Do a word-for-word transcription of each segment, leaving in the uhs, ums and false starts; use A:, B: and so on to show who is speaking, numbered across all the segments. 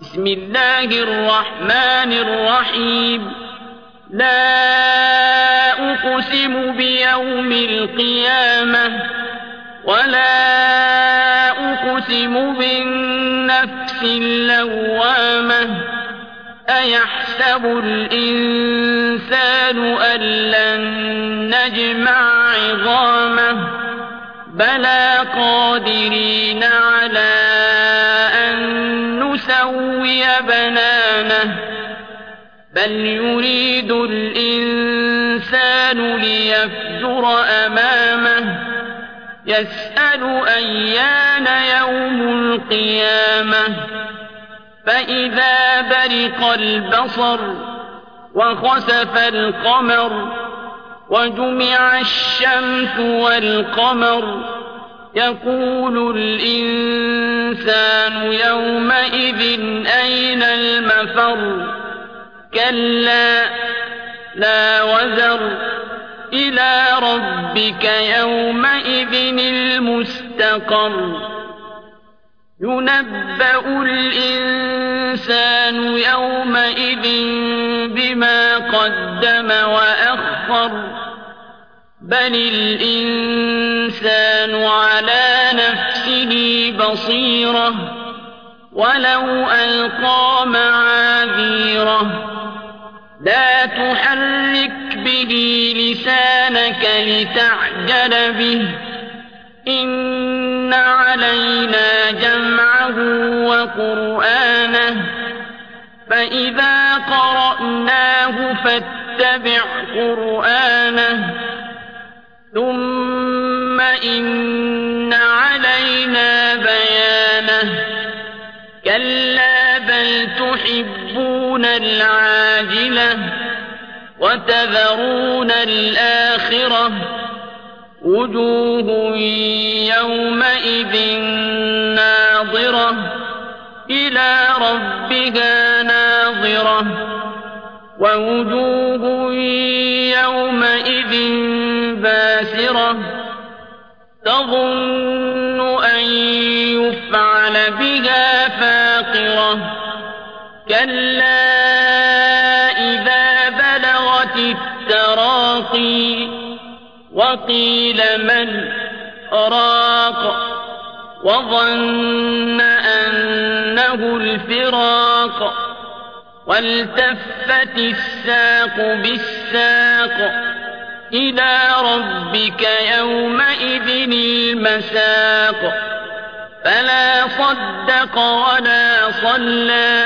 A: بسم الله الرحمن الرحيم لا أقسم بيوم القيامة ولا أقسم بالنفس اللوامة أيحسب الإنسان أن لن نجمع عظامه بلى قادرين على أن نسوي بنانه بل يريد الإنسان ليفجر أمامه يسأل أيان يوم القيامة فإذا برق البصر وخسف القمر وجمع الشمس والقمر يقول الإنسان يومئذ أين المفر كلا لا وزر إلى ربك يومئذ المستقر ينبأ الإنسان يومئذ بما قدم وأخر بل الإنسان على نفسه بصيرة ولو ألقى معاذيره لا تحرك به لسانك لتعجل به إن علينا جمعه وقرآنه فإذا قرأناه فاتبع قرآنه ثم إن علينا بيانه كلا بل تحبون العاجلة وتذرون الآخرة وجوه يومئذ ناظرة إلى ربها ناظرة ووجوه يومئذ باسرة تظن أن يفعل بها فاقرة كلا إذا بلغت التراقي وقيل من راق وظن أنه الفراق والتفت الساق بالساق إلى ربك يومئذ المساق فلا صدق ولا صلى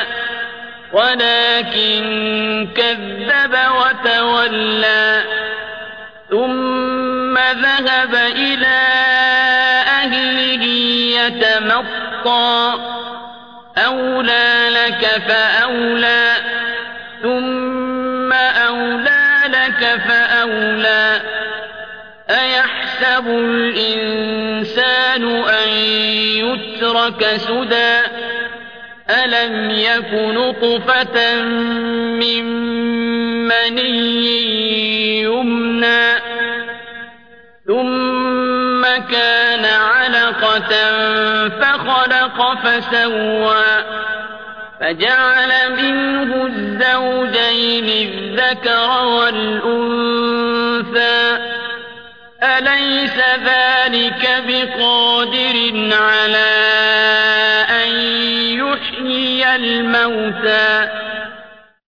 A: ولكن كذب وتولى ثم ذهب إلى أهله يتمطى أولى لك فأولى ثم أولى لك فأولى أيحسب الإنسان أن يترك سدى ألم يك نطفة من مني يمنى ثم كان علقة فخلق فسوى فجعل منه الزوجين الذكر والأنثى أليس ذلك بقادر على أن يحيي الموتى